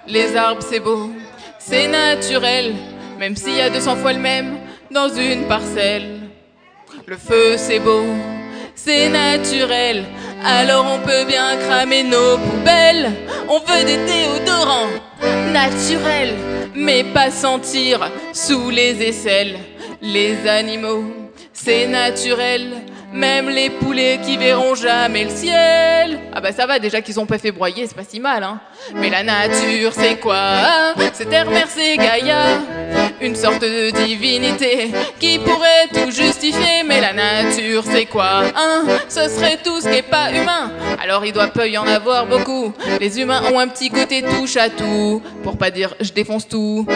Les arbres c'est beau, c'est naturel, même s'il y a 200 fois le même dans une parcelle. Le feu c'est beau, c'est naturel, alors on peut bien cramer nos poubelles. On veut des déodorants naturels, mais pas sentir sous les aisselles. Les animaux, c'est naturel, même les poulets qui verront jamais le ciel. Ah bah ça va, déjà qu'ils ont pas fait broyer, c'est pas si mal, hein. Mais la nature, c'est quoi? C'est Terre, Mère, c'est Gaïa, une sorte de divinité qui pourrait tout justifier. Mais la nature, c'est quoi, hein? Ce serait tout ce qui est pas humain, alors il doit pas y en avoir beaucoup. Les humains ont un petit côté touche à tout, pour pas dire je défonce tout.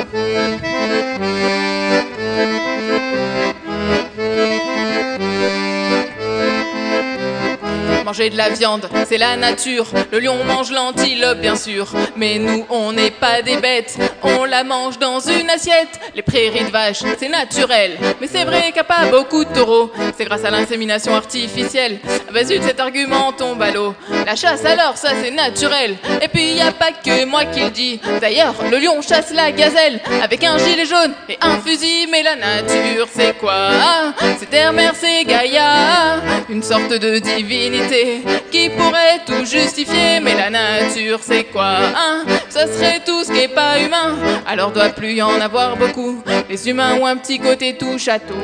Manger de la viande, c'est la nature. Le lion mange l'antilope, bien sûr. Mais nous, on n'est pas des bêtes, on la mange dans une assiette. Les prairies de vaches, c'est naturel, mais c'est vrai qu'il n'y a pas beaucoup de taureaux. C'est grâce à l'insémination artificielle. Ah bah zut, cet argument tombe à l'eau. La chasse alors, ça c'est naturel. Et puis y a pas que moi qui le dis. D'ailleurs, le lion chasse la gazelle avec un gilet jaune et un fusil. Mais la nature, c'est quoi? C'est Terre, Mère, c'est Gaïa, une sorte de divinité qui pourrait tout justifier. Mais la nature, c'est quoi, hein? Ce serait tout ce qui est pas humain, alors doit plus y en avoir beaucoup. Les humains ont un petit côté touche à tout.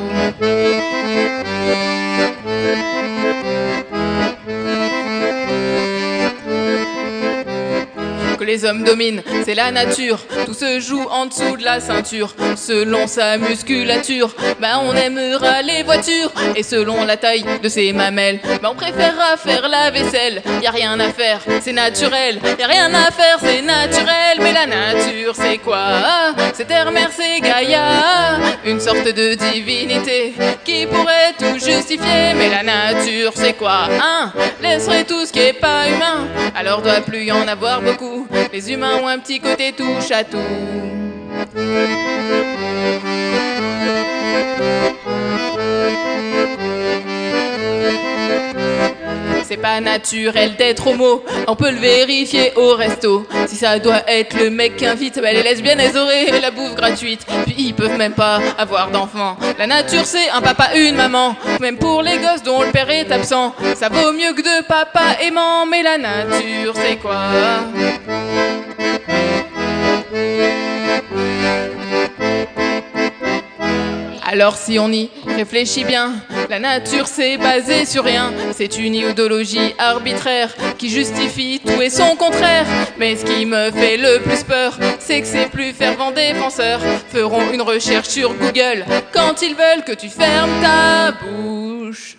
Que les hommes dominent, c'est la nature. Tout se joue en dessous de la ceinture. Selon sa musculature, bah on aimera les voitures. Et selon la taille de ses mamelles, bah on préférera faire la vaisselle. Y a rien à faire, c'est naturel. Y a rien à faire, c'est naturel. Mais la nature, c'est quoi? C'est Terre, Mère, c'est Gaïa, une sorte de divinité qui pourrait tout justifier. Mais la nature, c'est quoi, hein? Laisserait tout ce qui est pas humain, alors doit plus y en avoir beaucoup. Les humains ont un petit côté touche à tout. C'est pas naturel d'être homo, on peut le vérifier au resto. Si ça doit être le mec qui invite, bah les lesbiennes elles auraient la bouffe gratuite. Puis ils peuvent même pas avoir d'enfants. La nature c'est un papa, une maman, même pour les gosses dont le père est absent. Ça vaut mieux que deux papas aimants. Mais la nature c'est quoi? Alors si on y réfléchit bien, la nature c'est basé sur rien. C'est une idéologie arbitraire qui justifie tout et son contraire. Mais ce qui me fait le plus peur, c'est que ces plus fervents défenseurs feront une recherche sur Google quand ils veulent que tu fermes ta bouche.